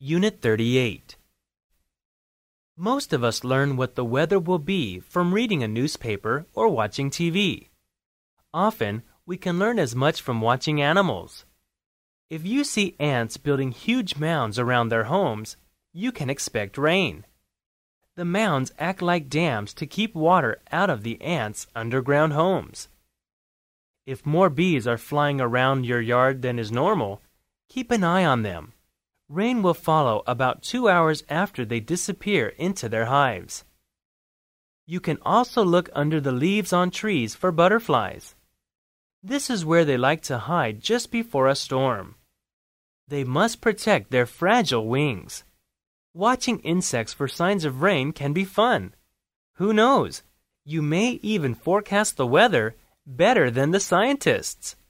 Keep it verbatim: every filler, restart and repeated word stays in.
Unit thirty-eight. Most of us learn what the weather will be from reading a newspaper or watching T V. Often, we can learn as much from watching animals. If you see ants building huge mounds around their homes, you can expect rain. The mounds act like dams to keep water out of the ants' underground homes. If more bees are flying around your yard than is normal, keep an eye on them. Rain will follow about two hours after they disappear into their hives. You can also look under the leaves on trees for butterflies. This is where they like to hide just before a storm. They must protect their fragile wings. Watching insects for signs of rain can be fun. Who knows? You may even forecast the weather better than the scientists.